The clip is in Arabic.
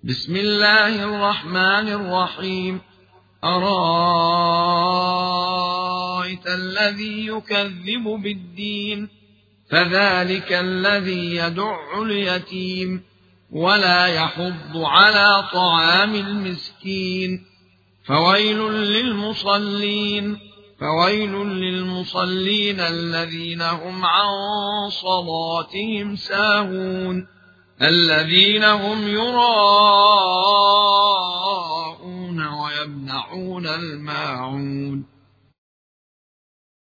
بسم الله الرحمن الرحيم. أرأيت الذي يكذب بالدين فذلك الذي يدع اليتيم ولا يحض على طعام المسكين فويل للمصلين الذين هم عن صلاتهم ساهون الذين هم يراءون ويمنعون الماعون